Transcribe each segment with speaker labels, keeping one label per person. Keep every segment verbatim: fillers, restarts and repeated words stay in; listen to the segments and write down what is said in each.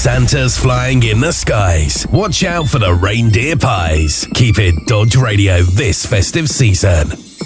Speaker 1: Santa's flying in the skies. Watch out for the reindeer pies. Keep it Dodge Radio this festive season.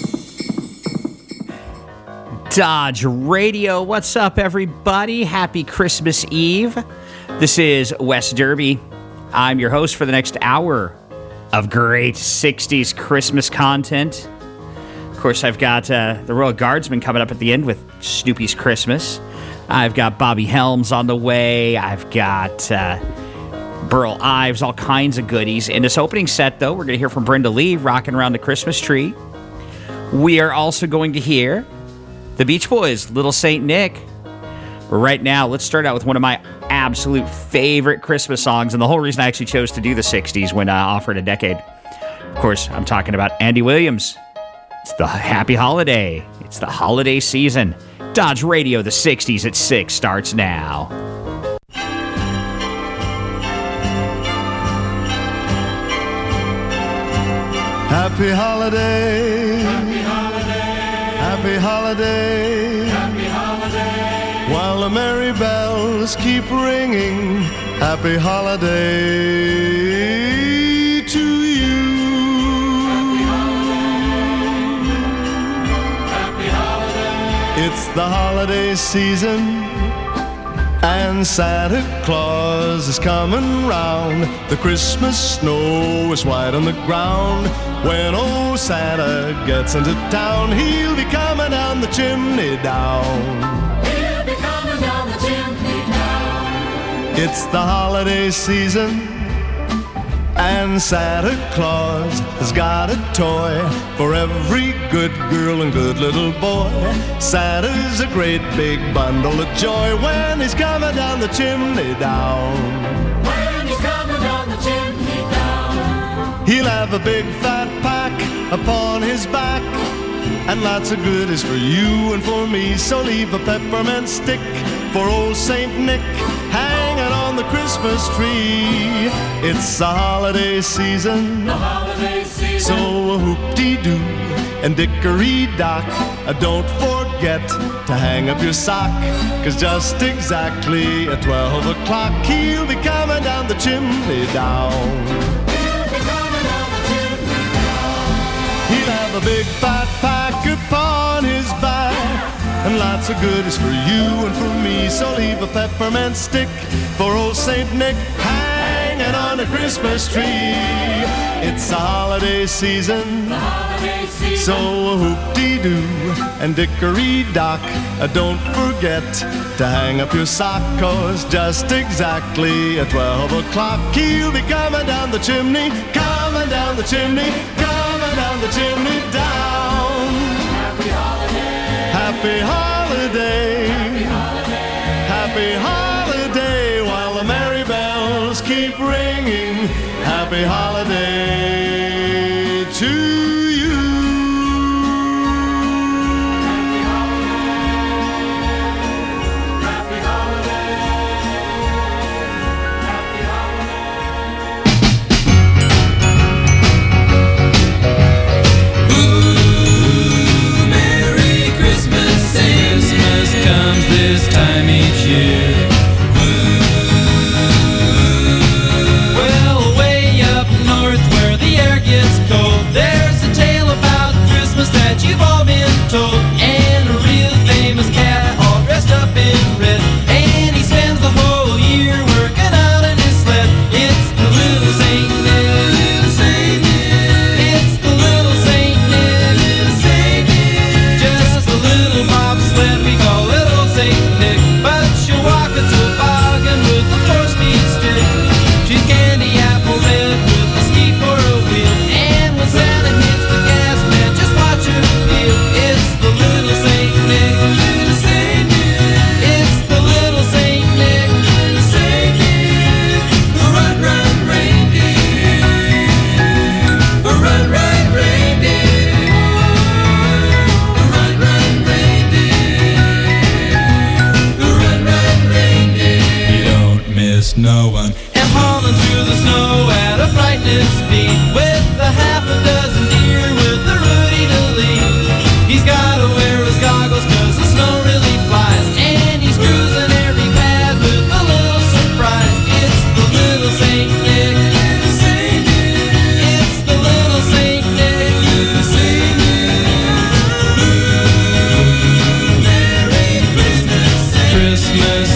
Speaker 2: Dodge Radio. What's up, everybody? Happy Christmas Eve. This is Wes Derby. I'm your host for the next hour of great sixties Christmas content. Of course, I've got uh, the Royal Guardsmen coming up at the end with Snoopy's Christmas. I've got Bobby Helms on the way. I've got uh, Burl Ives, all kinds of goodies. In this opening set, though, we're going to hear from Brenda Lee, Rocking Around the Christmas Tree. We are also going to hear the Beach Boys, Little Saint Nick. Right now, let's start out with one of my absolute favorite Christmas songs, and the whole reason I actually chose to do the sixties when I offered a decade. Of course, I'm talking about Andy Williams. It's the Happy Holiday. It's the holiday season. Dodge Radio, the sixties at six starts now.
Speaker 3: Happy holiday. Happy holiday. Happy holiday. Happy holiday. While the merry bells keep ringing. Happy holiday to you. Happy holiday. Happy holiday. It's the holiday season. And Santa Claus is coming round. The Christmas snow is white on the ground. When old Santa gets into town, he'll be coming down the chimney down. He'll be coming down the chimney down. It's the holiday season, and Santa Claus has got a toy for every good girl and good little boy. Santa's a great big bundle of joy when he's coming down the chimney down. When he's coming down the chimney down. He'll have a big fat pack upon his back, and lots of goodies for you and for me. So leave a peppermint stick for old Saint Nick hanging on the Christmas tree. It's the holiday season, the holiday season. So a hoop-dee-doo and dickory-dock, uh, don't forget to hang up your sock, 'cause just exactly at twelve o'clock he'll be coming down the chimney down. He'll be coming down the chimney down. He'll have a big fat pack upon his back, and lots of goodies for you and for me. So leave a peppermint stick for old Saint Nick hanging on a Christmas tree. It's the holiday season, the holiday season. So a hoop-dee-doo and dickory-dock, uh, don't forget to hang up your sock, 'cause just exactly at twelve o'clock he'll be coming down the chimney, coming down the chimney, coming down the chimney down. Happy holiday. Happy holiday. Happy holiday. Happy holiday. While the merry bells keep ringing. Happy holiday to you. Happy holiday. Happy holiday. Happy holiday. Ooh, Merry Christmas. Christmas comes this time each year. Well, way up north where the air gets cold, there's a tale about Christmas that you've all been told. And a real famous cat all dressed up in red, and he spends the whole year working out in his sled. It's the little Saint Nick, little Saint Nick. It's the little Saint Nick, little Saint Nick. Just a little bobsled we call little Saint Nick, but she'll walk a toboggan with a four-speed stick. She's candy apple red with a ski for a wheel, and when Santa hits the gas, man, just watch her feel. It's the little Saint Nick, little Saint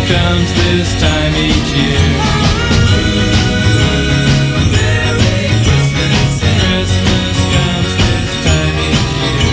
Speaker 4: comes this time each year. Merry Christmas, Christmas comes this time each year.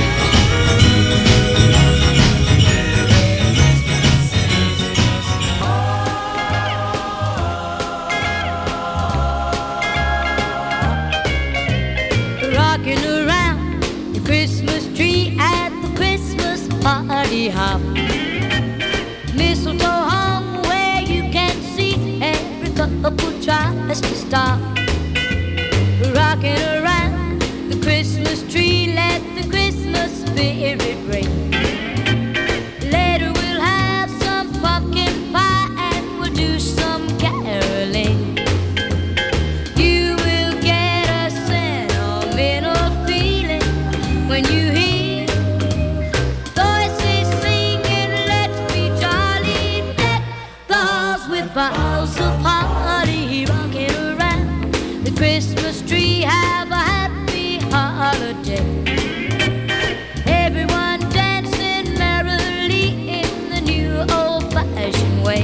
Speaker 5: Rocking around the Christmas tree at the Christmas party hop. Mistletoe hung where you can see every couple tries to stop. Rocking around the Christmas tree, let the Christmas spirit ring. Later we'll have some pumpkin pie and we'll do some caroling. You will get a sentimental feeling when you hear voices singing, let's be jolly, deck the halls with boughs of holly. Rocking around the Christmas tree, have a happy holiday. Everyone dancing merrily in the new old-fashioned way.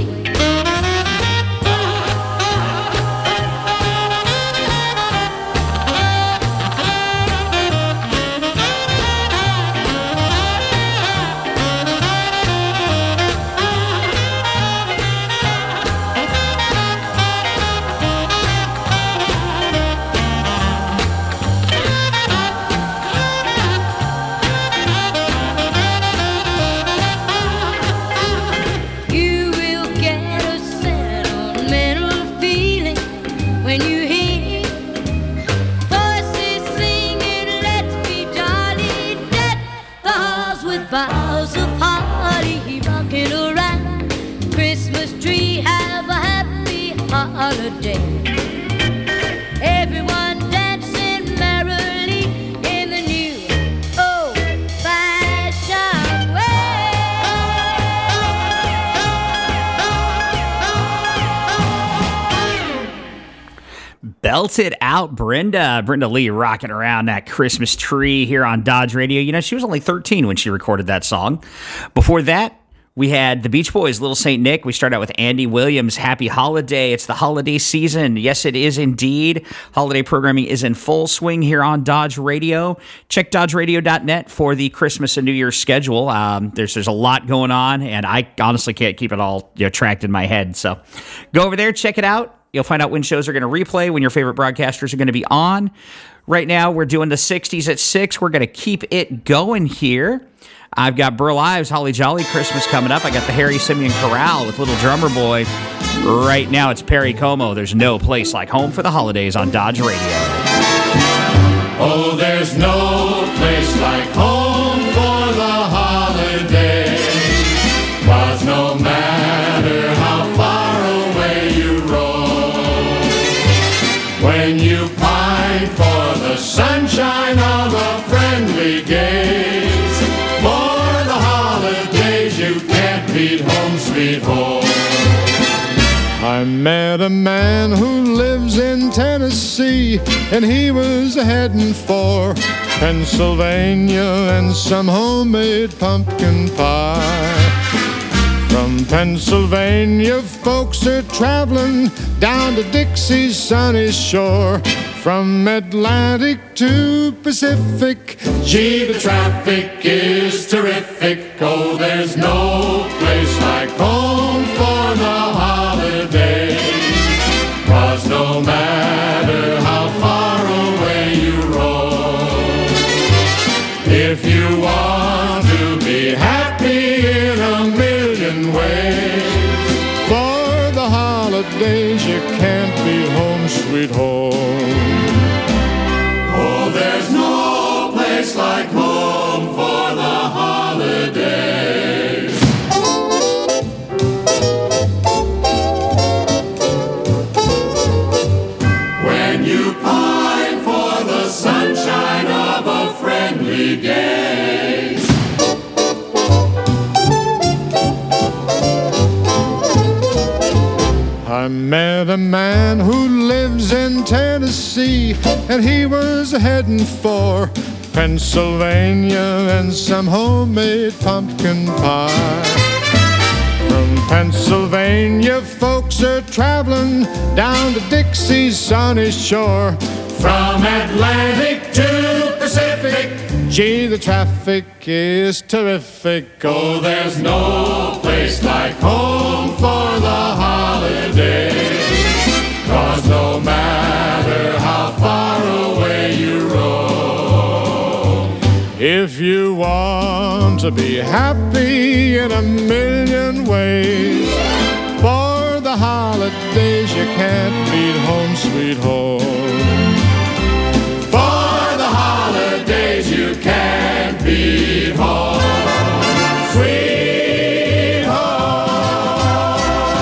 Speaker 5: You will get a sentimental feeling when you hear voices singing, let's be jolly, deck the halls with boughs of holly. Rocking around the Christmas tree, have a happy holiday. Everyone dancing merrily in the new old-fashioned way.
Speaker 2: Belt it out, Brenda. Brenda Lee rocking around that Christmas tree here on Dodge Radio. You know, she was only thirteen when she recorded that song. Before that, we had the Beach Boys, Little Saint Nick. We started out with Andy Williams, Happy Holiday. It's the holiday season. Yes, it is indeed. Holiday programming is in full swing here on Dodge Radio. Check dodge radio dot net for the Christmas and New Year's schedule. Um, there's there's a lot going on, and I honestly can't keep it all, you know, tracked in my head. So go over there, check it out. You'll find out when shows are going to replay, when your favorite broadcasters are going to be on. Right now, we're doing the sixties at six. We're going to keep it going here. I've got Burl Ives, Holly Jolly Christmas coming up. I got the Harry Simeon Chorale with Little Drummer Boy. Right now, it's Perry Como. There's no place like home for the holidays on Dodge Radio.
Speaker 3: Oh, there's no place like home for the holidays. 'Cause no matter how far away you roam, when you pine for the sunshine of a friendly gaze, for the holidays you can't beat home sweet home. I met a man who lives in Tennessee, and he was heading for Pennsylvania and some homemade pumpkin pie. From Pennsylvania, folks are traveling down to Dixie's sunny shore. From Atlantic to Pacific, gee, the traffic is terrific. Oh, there's no place like home for the holidays. 'Cause no matter how far away you roam, if you want to be happy in a million ways, for the holidays you can't be home sweet home. Oh, there's no place like home for the holidays. When you pine for the sunshine of a friendly gaze. I met a man who lives in Tennessee, and he was heading for Pennsylvania and some homemade pumpkin pie. From Pennsylvania folks are traveling down to Dixie's sunny shore. From Atlantic to Pacific, gee, the traffic is terrific. Oh, there's no place like home for the holidays. 'Cause no matter how far away you roam, if you want to be happy in a million ways, for the holidays you can't beat home sweet home. For the holidays you can't beat home sweet home.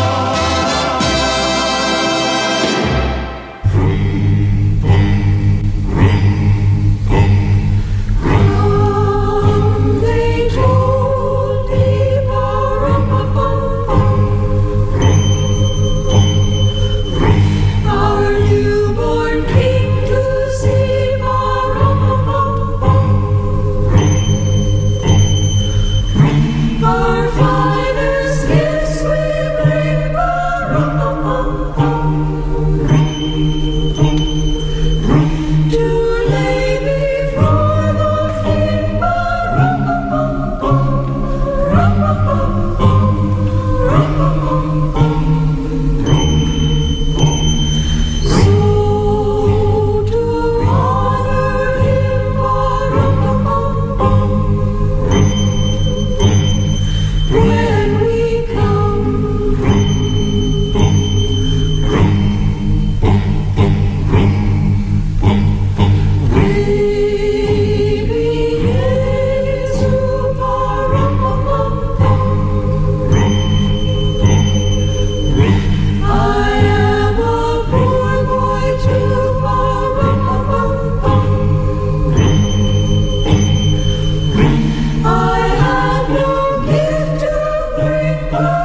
Speaker 6: They told me, our newborn king to see, our finest gifts we bring, to lay before the king. So to honor him, when we come, baby Jesus, I am a poor boy too. I have no gift to bring.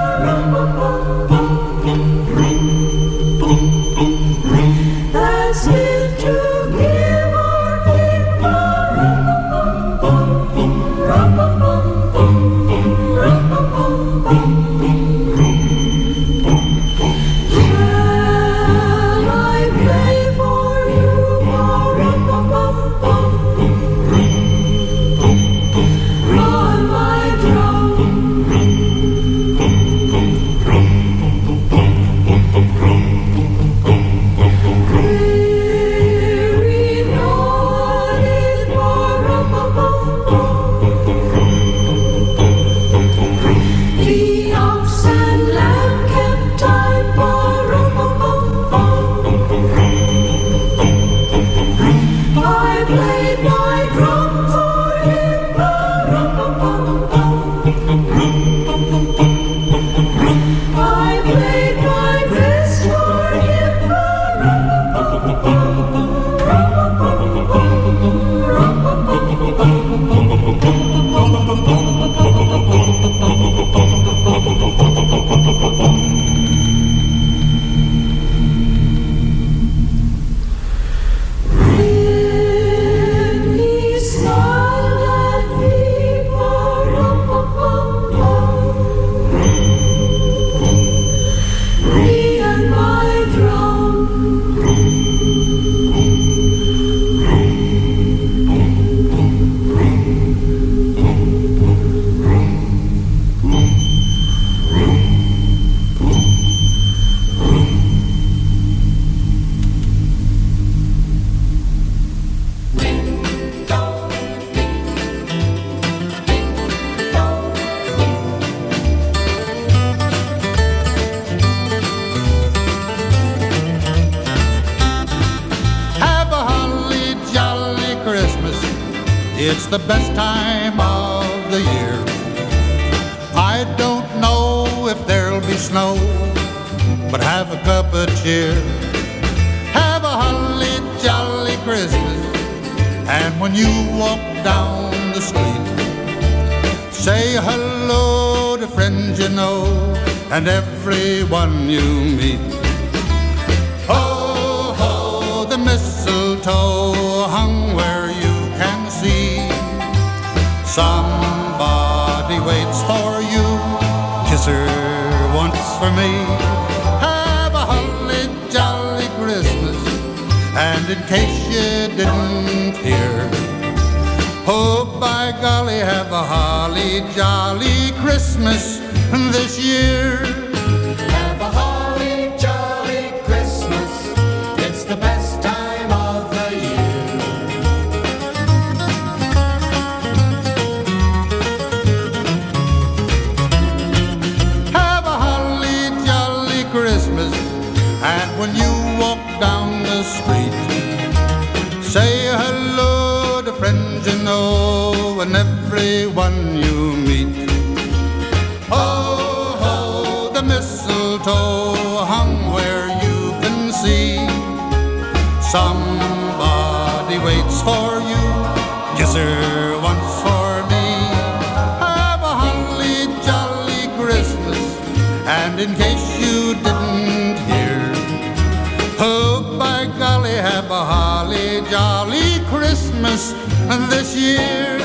Speaker 6: That's it to give our king. Shall I play for you on my drum? Weary noise, the ox and lamb kept time. I played my drum for him. I played my best for him. When he smiled at me, me and my drum.
Speaker 7: Have a holly jolly Christmas. It's the best time of the year. I don't know if there'll be snow, but have a cup of cheer. Have a holly jolly Christmas. And when you walk down the street, say hello to friends you know and everyone you meet. Ho, ho, the mistletoe hung where you can see. Somebody waits for you, kiss her once for me. And in case you didn't hear, oh, by golly, have a holly jolly Christmas this year.
Speaker 8: Have a holly jolly Christmas. It's the best time of the year.
Speaker 7: Have a holly jolly Christmas. And when you walk down the street, say hello to friends you know and everyone you meet. Oh, ho, the mistletoe hung where you can see. Somebody waits for you, yes sir, once for me. Have a holly jolly Christmas. And in case you didn't hear, oh, by golly, have a holly jolly Christmas this year.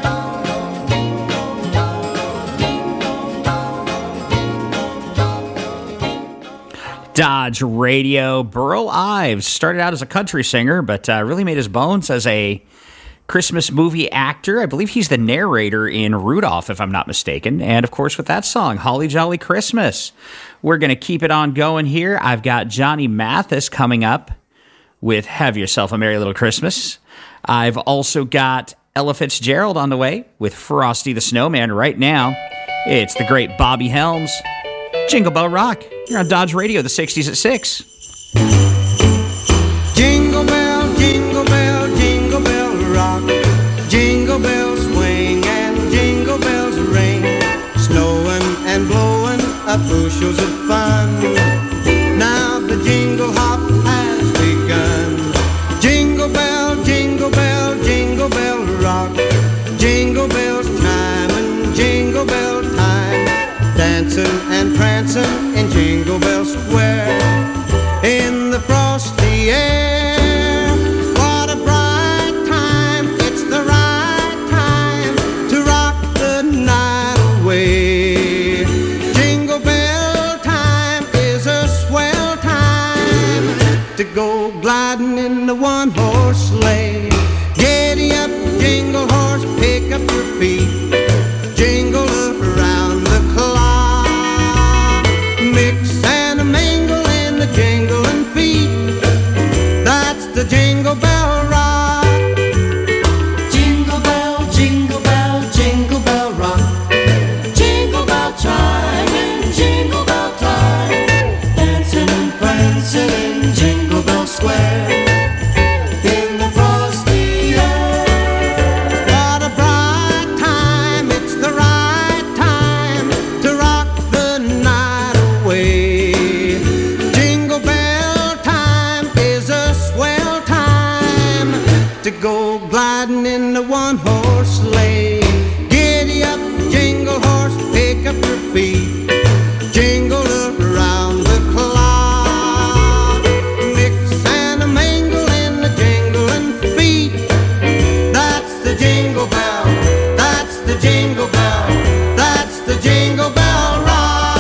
Speaker 2: Dodge Radio. Burl Ives started out as a country singer, but uh, really made his bones as a Christmas movie actor. I believe he's the narrator in Rudolph, if I'm not mistaken. And, of course, with that song, Holly Jolly Christmas. We're going to keep it on going here. I've got Johnny Mathis coming up with Have Yourself a Merry Little Christmas. I've also got Ella Fitzgerald on the way with Frosty the Snowman right now. It's the great Bobby Helms. Jingle Bell Rock. You're on Dodge Radio, the sixties at six.
Speaker 9: Jingle bell, jingle bell, jingle bell rock. Jingle bells swing and jingle bells ring. Snowing and blowing up bushels of fun. Now the jingle hop has begun. Jingle bell, jingle bell, jingle bell rock. Jingle bells chime and jingle bell time. Dancing and prancing in Jingle Bell Square. In the frosty air, what a bright time. It's the right time to rock the night away. Jingle bell time is a swell time to go gliding in the one-horse sleigh. Giddy up, jingle horse, pick up your feet. Jingle around the clock. Mix and a mingle in the jingling feet. That's the Jingle Bell Rock.
Speaker 8: Jingle bell, jingle bell, jingle bell rock. Jingle bell chime and jingle bell time. Dancing and prancing in Jingle Bell Square. In the frosty air.
Speaker 9: What a bright time, it's the right time to rock the night away. Jingle bell time is a swell time to go gliding in the one-horse sleigh. Giddy up, jingle horse, pick up your feet. Jingle around the clock. Mix and a mingle in the jingling feet. That's the Jingle Bell, that's the Jingle Bell, that's the Jingle Bell Rock.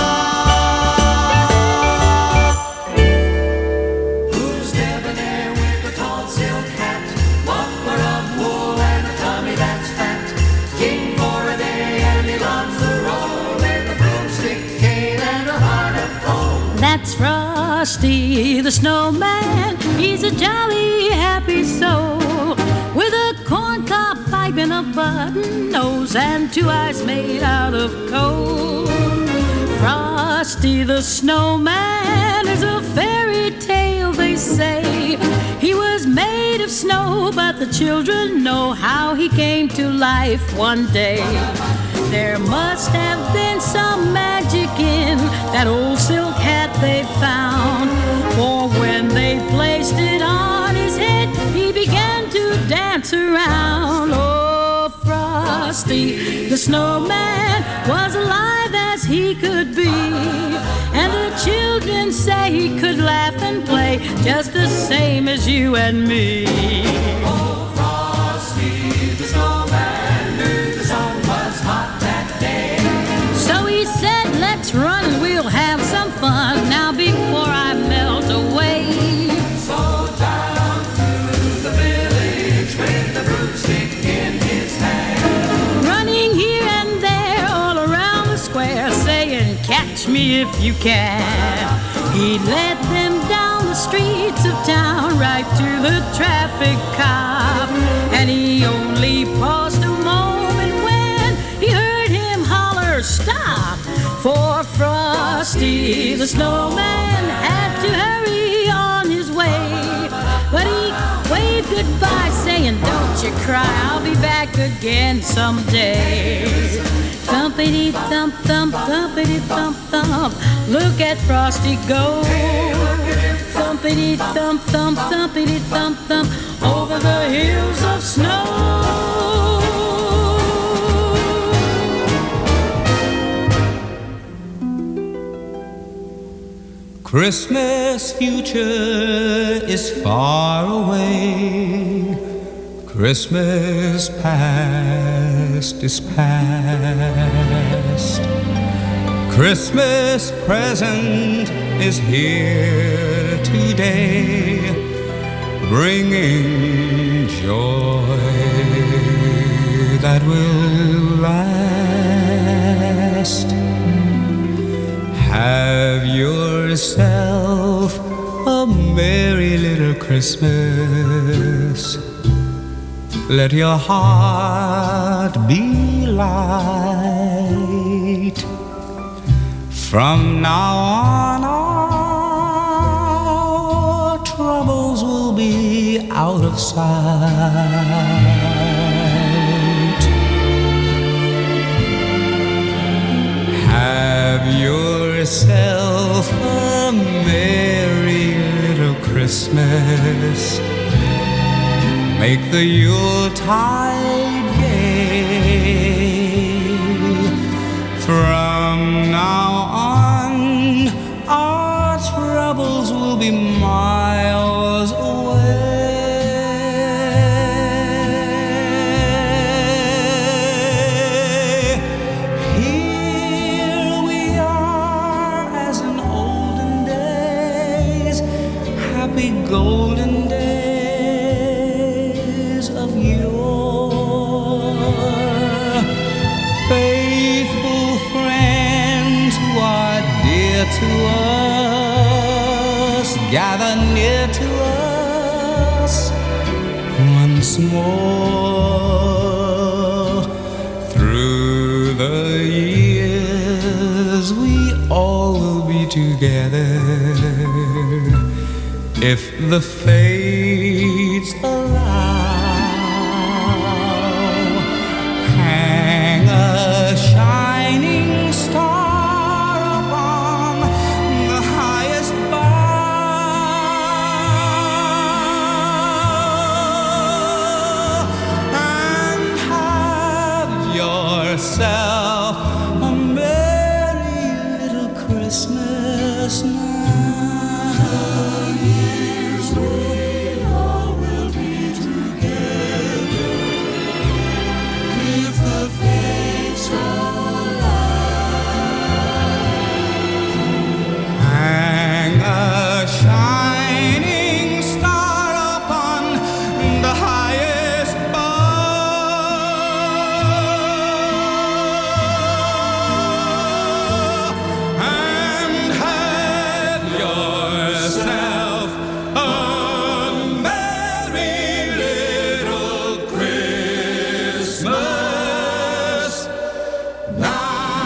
Speaker 8: Who's debonair with a tall silk hat, muffler of wool and a tummy that's fat? King for a day and he loves the roll and a broomstick cane and a heart of gold.
Speaker 5: That's Frosty the Snowman. He's a jolly, happy soul with a corncob pipe and a button nose and two eyes made out of coal. Frosty the Snowman is a fairy tale, they say. He was made of snow, but the children know how he came to life one day. There must have been some magic in that old silk hat they found, for when they placed it on his head, he began to dance around. Oh, Frosty the Snowman was alive as he could be, and the children say he could laugh and play just the same as you and me.
Speaker 8: Oh, Frosty the Snowman knew the sun was hot that day.
Speaker 5: So he said, let's run and we'll have some fun now before I melt away.
Speaker 8: So down to
Speaker 10: Frosty if you can. He led them down the streets of town right to the traffic cop. And he only paused a moment when he heard him holler, "Stop!" For Frosty the snowman had to hurry on his way. But he waved goodbye saying, "Don't you cry, I'll be back again someday." Thumpity thump thump, thumpity thump thump, look at Frosty go. Thumpity thump thump, thumpity thump thump, over the hills of snow.
Speaker 4: Christmas future is far away. Christmas past is past. Christmas present is here today, bringing joy that will last. Have yourself a merry little Christmas. Let your heart be light. From now on, our troubles will be out of sight. Have yourself a merry little Christmas. Make the Yuletide gay. From now on, our troubles will be miles away. Here we are as in olden days, happy golden days of yore. Faithful friends who are dear to us, gather near to us once more. Through the years we all will be together, if the fates allow. Hang a shining star upon the highest bough, and have yourself a merry little Christmas now. Hang a shining star upon the highest bough, and have yourself a merry little Christmas now.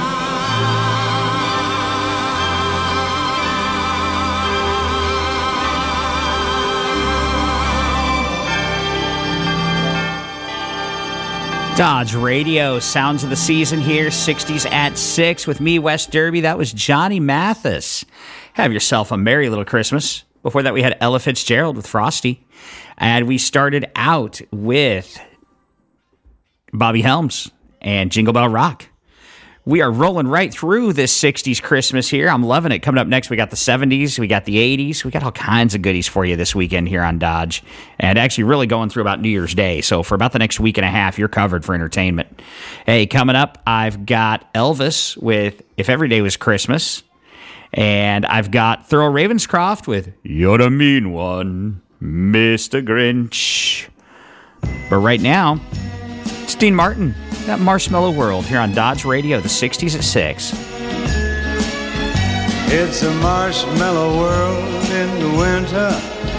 Speaker 2: Dodge Radio, sounds of the season here, sixties at six with me, Wes Derby. That was Johnny Mathis. Have yourself a merry little Christmas. Before that, we had Ella Fitzgerald with Frosty. And we started out with Bobby Helms and Jingle Bell Rock. We are rolling right through this sixties Christmas here. I'm loving it. Coming up next, we got the seventies, we got the eighties. We got all kinds of goodies for you this weekend here on Dodge. And actually really going through about New Year's Day. So for about the next week and a half, you're covered for entertainment. Hey, coming up, I've got Elvis with If Every Day Was Christmas. And I've got Thurl Ravenscroft with You're the Mean One, Mister Grinch. But right now, it's Dean Martin, that Marshmallow World, here on Dodge Radio, the sixties at six.
Speaker 3: It's a marshmallow world in the winter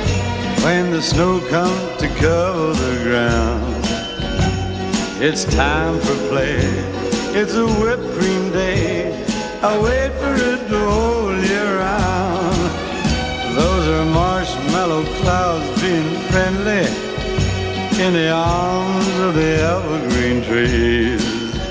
Speaker 3: when the snow comes to cover the ground. It's time for play. It's a whipped cream day. I wait for it the whole year round. Those are marshmallow clouds being friendly in the arms of the evergreen trees.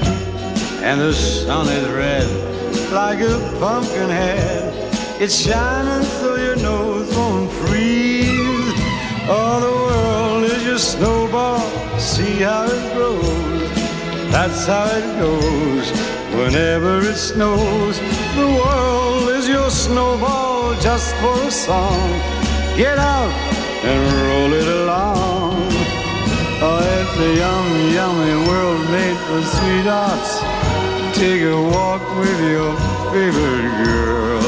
Speaker 3: And the sun is red like a pumpkin head. It's shining so your nose won't freeze. Oh, the world is your snowball. See how it grows. That's how it goes whenever it snows. The world is your snowball just for a song. Get out and roll it along. Oh, it's a yummy, yummy world made for sweethearts. Take a walk with your favorite girl.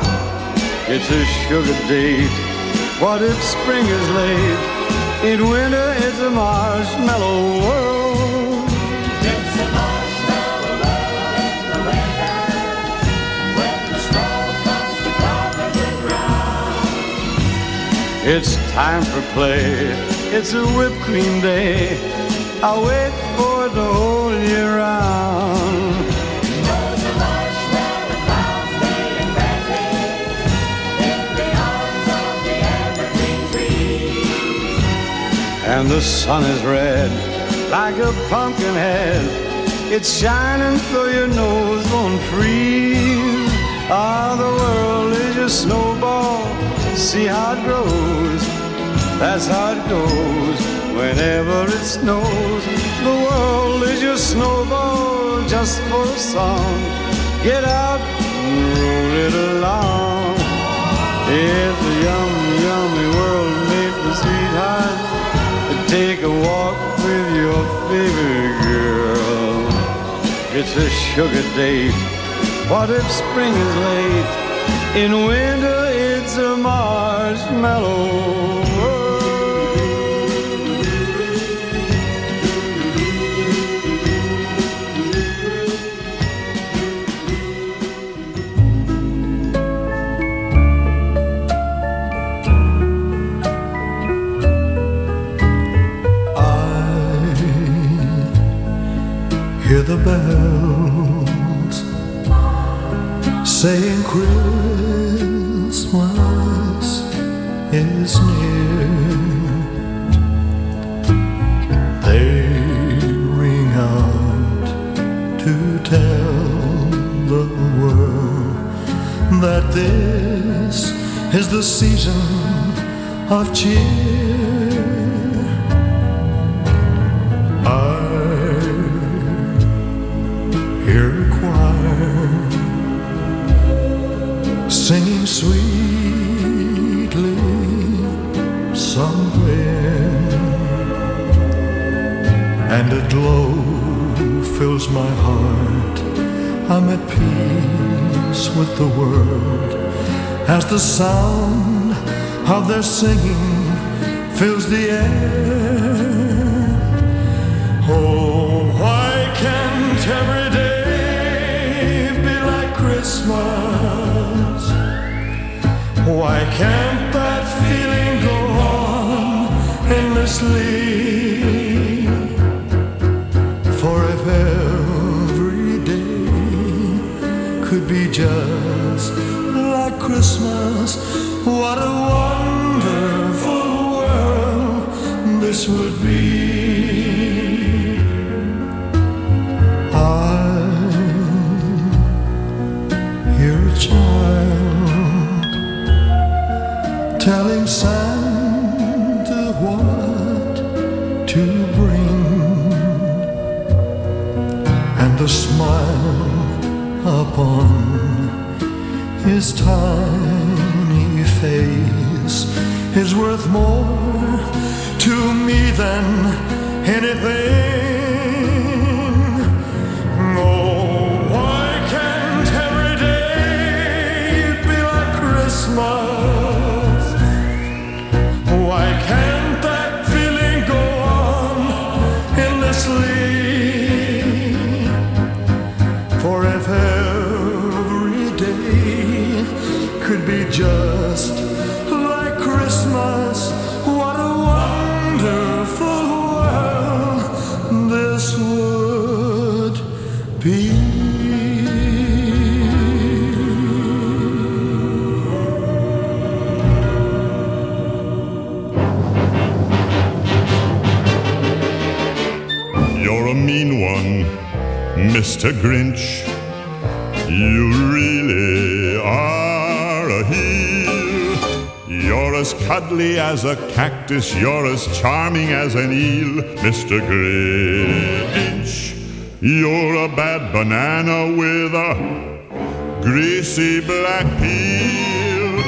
Speaker 3: It's a sugar date. What if spring is late? In winter it's a marshmallow world.
Speaker 8: It's a marshmallow world in the winter when the snow comes to cover the ground.
Speaker 3: It's time for play. It's a whipped cream day. I wait for it the whole year round.
Speaker 8: Those are marshmallow clouds made in friendly in the arms of the evergreen trees.
Speaker 3: And the sun is red like a pumpkin head. It's shining so your nose won't freeze. Ah, the world is your snowball. See how it grows. That's how it goes whenever it snows. The world is your snowball just for a song. Get out and roll it along. It's a yummy, yummy world made for sweethearts. Take a walk with your favorite girl. It's a sugar date. What if spring is late? In winter it's a marshmallow world.
Speaker 4: Hear the bells saying Christmas is near. They ring out to tell the world that this is the season of cheer. I hear a choir singing sweetly somewhere, and a glow fills my heart. I'm at peace with the world as the sound of their singing fills the air. Oh, why can't every day be like Christmas? Why can't that feeling go on endlessly? For if every day could be just like Christmas, what a wonderful world this would be. Telling Santa what to bring, and the smile upon his tiny face is worth more to me than anything. Oh, why can't every day be like Christmas? Why can't that feeling go on endlessly? For if every day could be just like Christmas. What a wonderful world this would be.
Speaker 11: You're a mean one, Mister Grinch. You really are a heel. You're as cuddly as a cactus. You're as charming as an eel, Mister Grinch. You're a bad banana with a greasy black peel.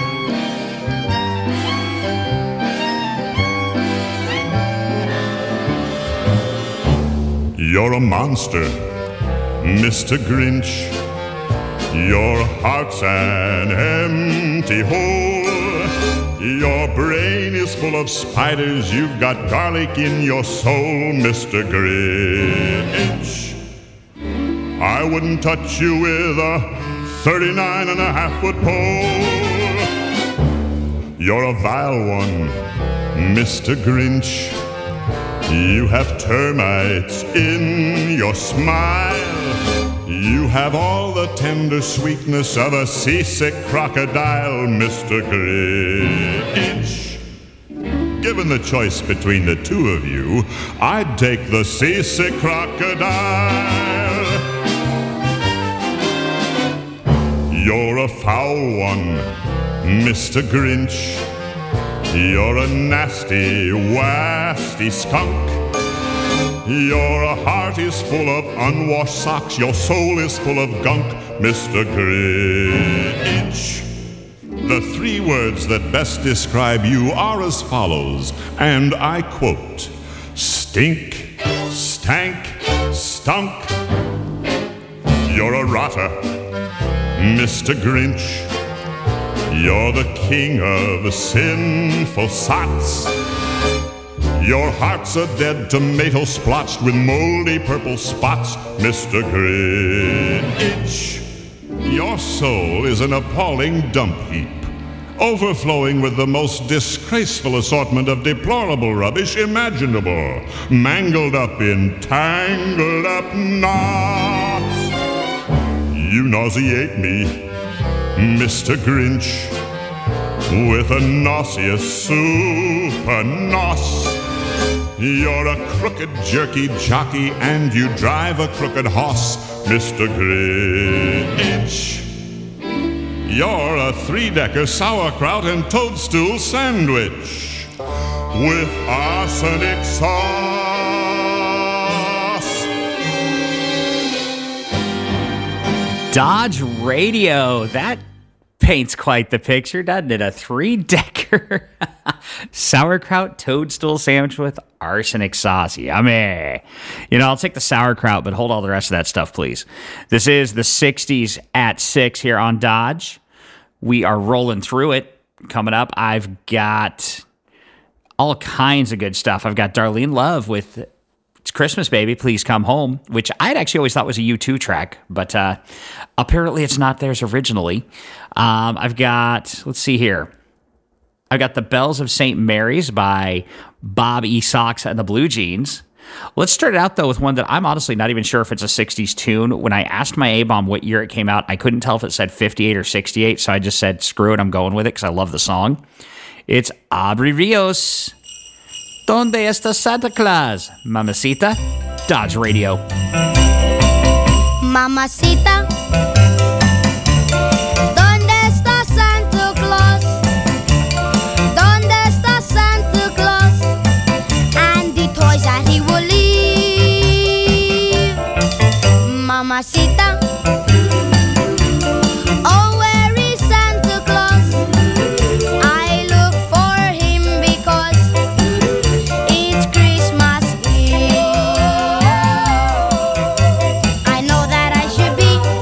Speaker 11: You're a monster, Mister Grinch. Your heart's an empty hole. Your brain is full of spiders. You've got garlic in your soul, Mister Grinch. I wouldn't touch you with a thirty-nine and a half foot pole. You're a vile one, Mister Grinch. You have termites in your smile. You have all the tender sweetness of a seasick crocodile, Mister Grinch. Given the choice between the two of you, I'd take the seasick crocodile. You're a foul one, Mister Grinch. You're a nasty, wasty skunk. Your heart is full of unwashed socks. Your soul is full of gunk, Mister Grinch. The three words that best describe you are as follows, and I quote: stink, stank, stunk. You're a rotter, Mister Grinch. You're the king of sinful sots. Your heart's a dead tomato splotched with moldy purple spots, Mister Grinch. Your soul is an appalling dump heap, overflowing with the most disgraceful assortment of deplorable rubbish imaginable, mangled up in tangled up knots. You nauseate me, Mister Grinch, with a nauseous super nos. You're a crooked jerky jockey and you drive a crooked horse, Mister Grinch. You're a three-decker sauerkraut and toadstool sandwich with arsenic sauce.
Speaker 2: Dodge Radio, that paints quite the picture, doesn't it? A three-decker sauerkraut toadstool sandwich with arsenic sauce. Yummy. You know, I'll take the sauerkraut, but hold all the rest of that stuff, please. This is the sixties at six here on Dodge. We are rolling through it. Coming up, I've got all kinds of good stuff. I've got Darlene Love with It's Christmas, Baby, Please Come Home, which I'd actually always thought was a U two track, but uh, apparently it's not theirs originally. Um, I've got, let's see here. I've got The Bells of Saint Mary's by Bob E. Sox and the Blue Jeans. Let's start out, though, with one that I'm honestly not even sure if it's a sixties tune. When I asked my A-bomb what year it came out, I couldn't tell if it said fifty-eight or sixty-eight, so I just said, screw it, I'm going with it because I love the song. It's Aubrey Rios. ¿Dónde está Santa Claus? Mamacita, Dodge Radio.
Speaker 5: Mamacita, ¿dónde está Santa Claus? ¿Dónde está Santa Claus? And the toys that he will leave. Mamacita, oh, where is Santa Claus? I look for him because it's Christmas Eve. I know that I should be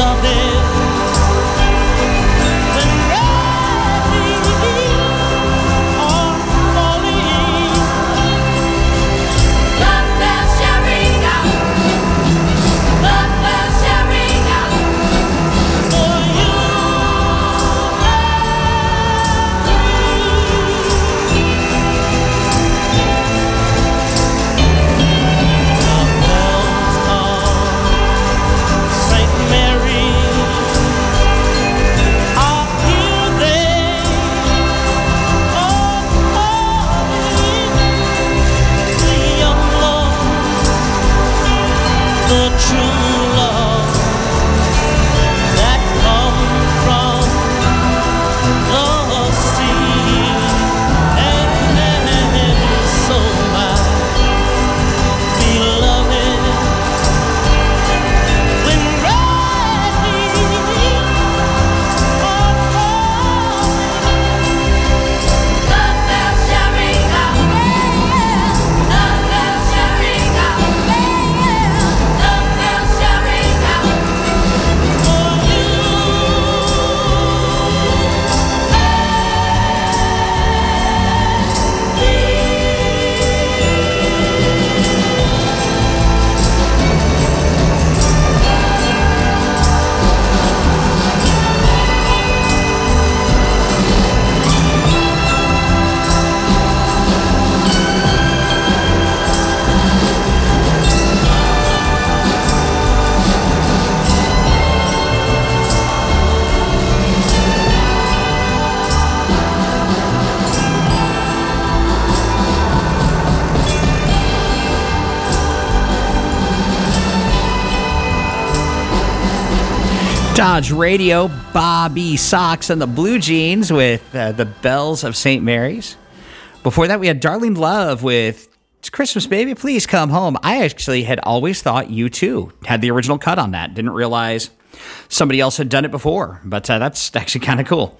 Speaker 2: Dodge Radio, Bobby Sox and the Blue Jeans with uh, the Bells of Saint Mary's. Before that, we had Darlene Love with It's Christmas, Baby, Please Come Home. I actually had always thought U two had the original cut on that. Didn't realize somebody else had done it before, but uh, that's actually kind of cool.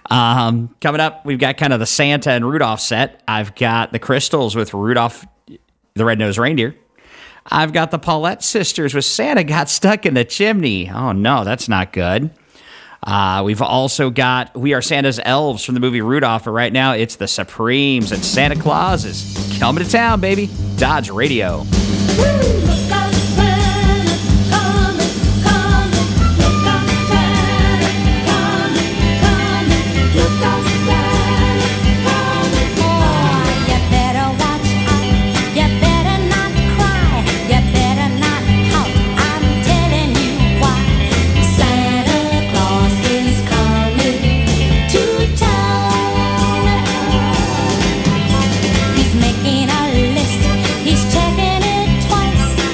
Speaker 2: Um, coming up, we've got kind of the Santa and Rudolph set. I've got the Crystals with Rudolph the Red-Nosed Reindeer. I've got the Paulette Sisters with Santa Got Stuck in the Chimney. Oh, no, that's not good. Uh, we've also got We Are Santa's Elves from the movie Rudolph, but right now it's the Supremes and Santa Claus is coming to town, baby. Dodge Radio.
Speaker 5: He's making a list, he's checking it twice.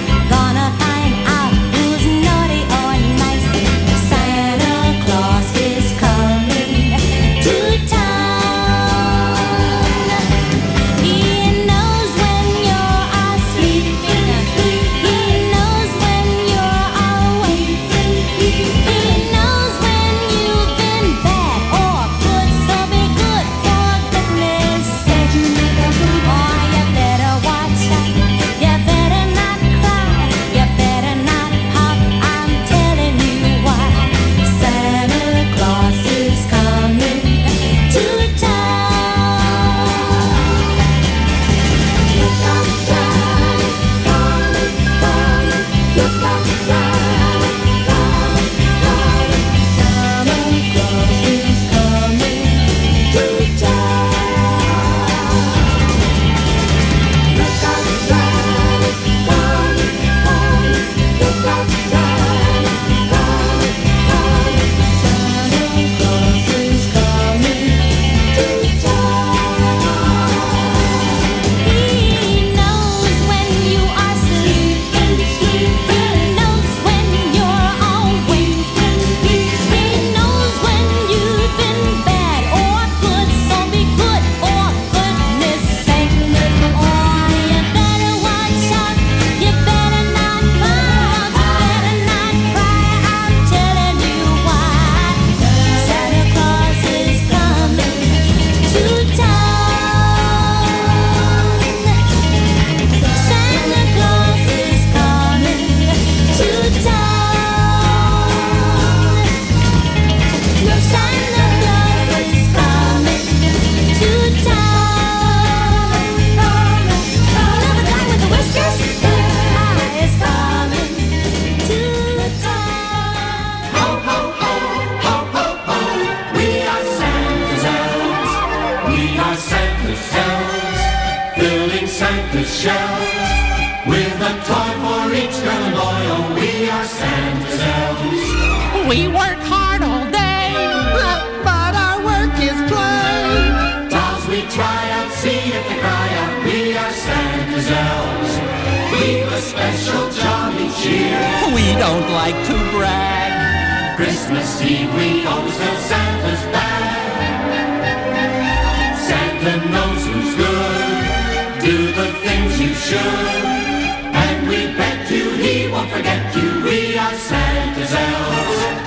Speaker 8: Santa's shelves. With a toy for each girl and boy, oh, we are Santa's elves.
Speaker 12: We work hard all day, but our work is play.
Speaker 8: Dolls we try out, see if they cry out, we are Santa's elves. We've a special job each year.
Speaker 12: We don't like to brag.
Speaker 8: Christmas Eve we always fill Santa's bag. Santa knows who's good, do the things you should. And we bet you he won't forget you, we are Santa's elves.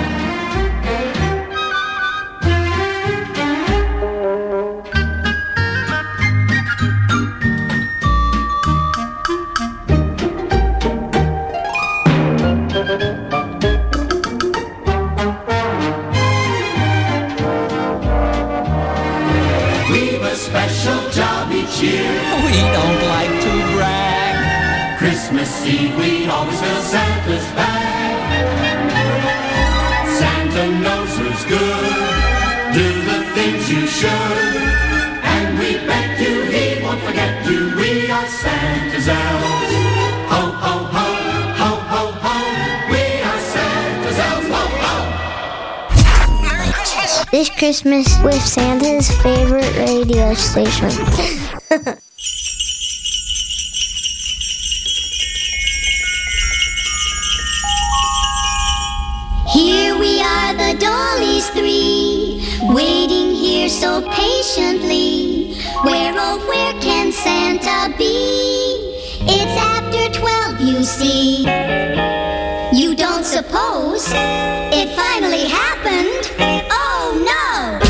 Speaker 8: We've a special job each year.
Speaker 12: We don't like to brag.
Speaker 8: Christmas Eve we always fill Santa's bag. Santa knows who's good, do the things you should. And we bet you he won't forget you, we are Santa's elves. Ho, ho, ho, ho, ho, ho, we are Santa's elves, ho, ho.
Speaker 13: Merry Christmas! This Christmas with Santa's favorite radio station.
Speaker 5: Here we are, the Dollies three, waiting here so patiently. Where, oh, where can Santa be? It's after twelve, you see. You don't suppose it finally happened? Oh, no!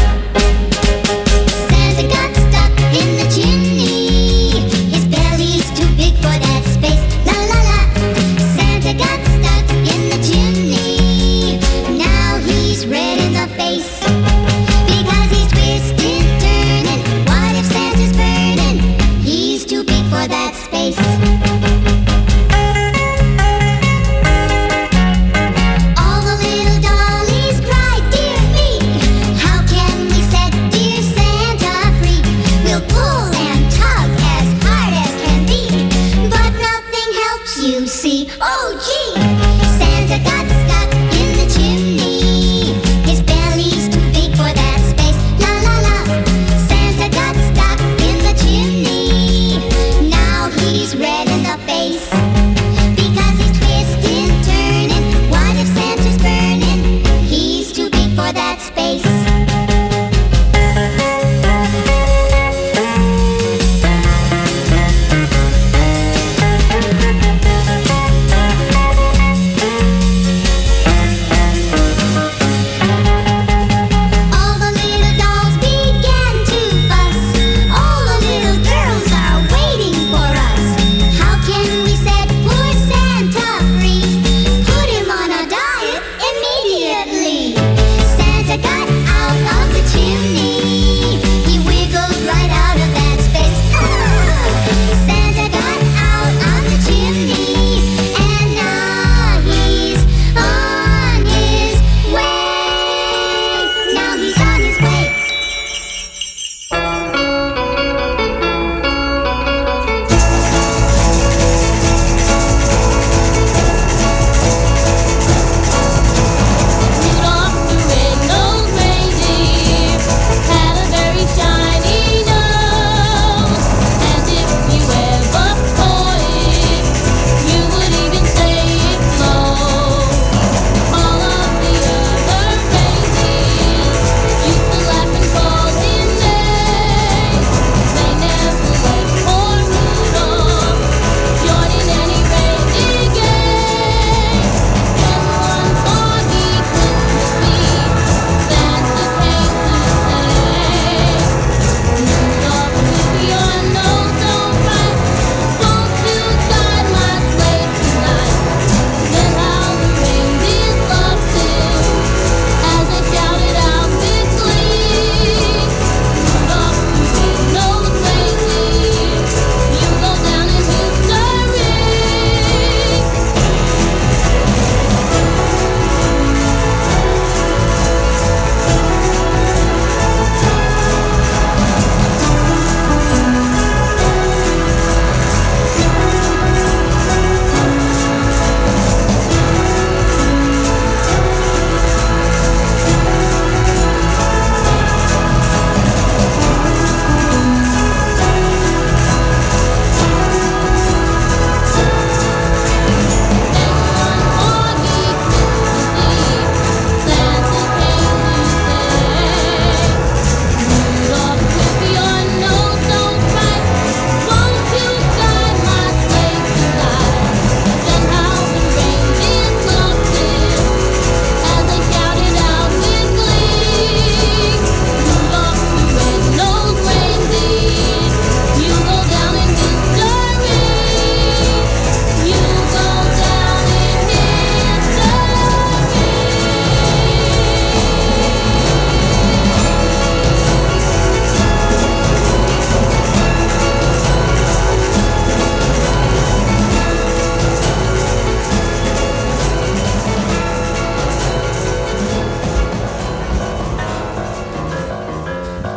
Speaker 5: Santa got stuck in the chimney. His belly's too big for that space. La, la, la. Santa got stuck in the chimney. Now he's red in the face because he's twisting, turning. What if Santa's burning? He's too big for that space. All the little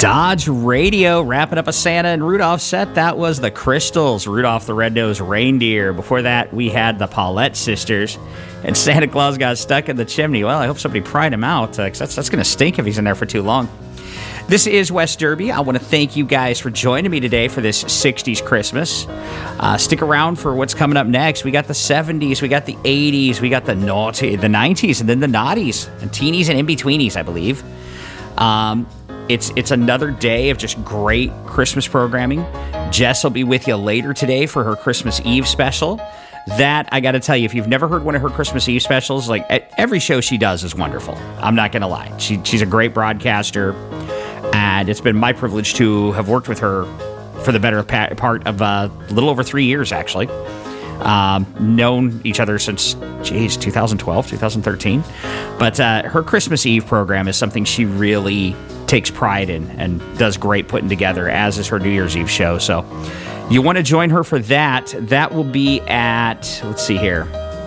Speaker 2: Dodge Radio, wrapping up a Santa and Rudolph set. That was the Crystals, Rudolph the Red-Nosed Reindeer. Before that, we had the Paulette Sisters, and Santa Claus got stuck in the chimney. Well, I hope somebody pried him out, because that's, that's going to stink if he's in there for too long. This is West Derby. I want to thank you guys for joining me today for this sixties Christmas. Uh, stick around for what's coming up next. We got the seventies, we got the eighties, we got the naughty, the nineties, and then the naughties, and teenies and in-betweenies, I believe. Um... It's it's another day of just great Christmas programming. Jess will be with you later today for her Christmas Eve special. That, I got to tell you, if you've never heard one of her Christmas Eve specials, like every show she does is wonderful. I'm not going to lie. She, she's a great broadcaster, and it's been my privilege to have worked with her for the better part of uh, a little over three years, actually. Um, known each other since, geez, two thousand twelve, two thousand thirteen. But uh, her Christmas Eve program is something she really takes pride in and does great putting together, as is her New Year's Eve show. So you want to join her for that. That will be at, let's see here.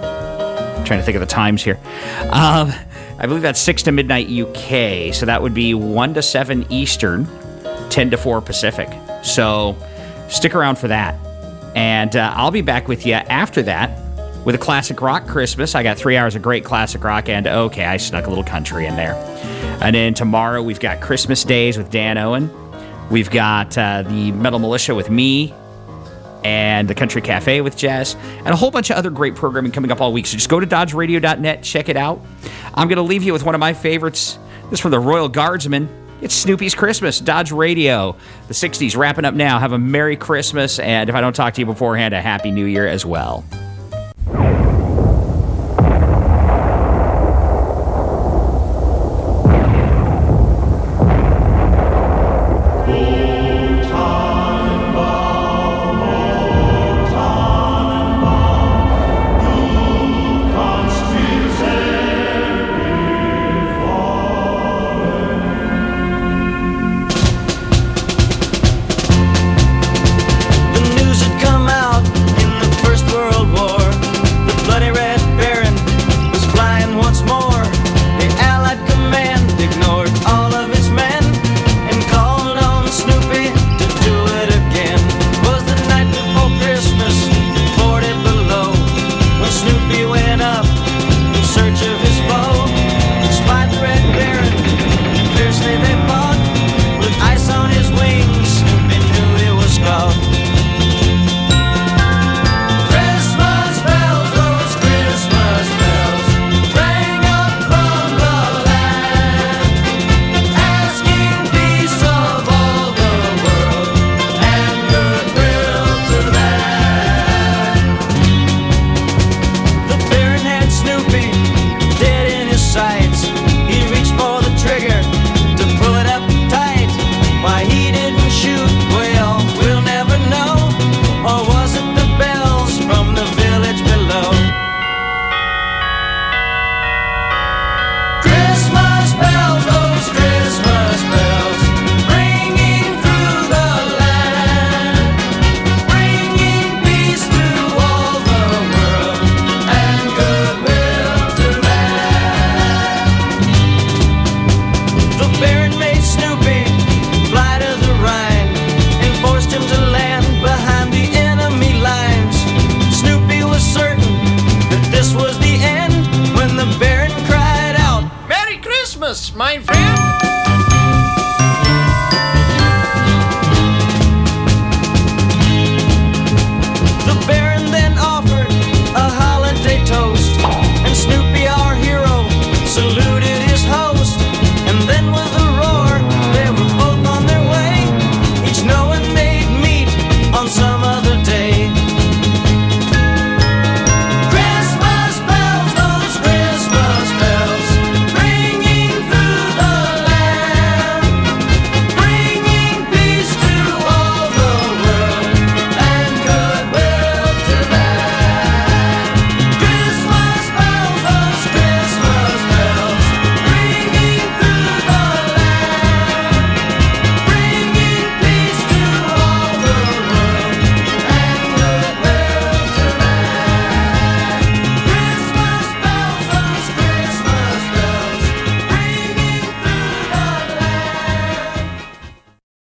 Speaker 2: I'm trying to think of the times here. Um, I believe that's six to midnight U K. So that would be one to seven Eastern, ten to four Pacific. So stick around for that. And uh, I'll be back with you after that with a classic rock Christmas. I got three hours of great classic rock, and okay, I snuck a little country in there. And then tomorrow we've got Christmas Days with Dan Owen. We've got uh, the Metal Militia with me, and the Country Cafe with Jess, and a whole bunch of other great programming coming up all week. So just go to dodge radio dot net, check it out. I'm going to leave you with one of my favorites. This is from the Royal Guardsmen. It's Snoopy's Christmas, Dodge Radio. The sixties wrapping up now. Have a Merry Christmas, and if I don't talk to you beforehand, a Happy New Year as well.
Speaker 14: My friend.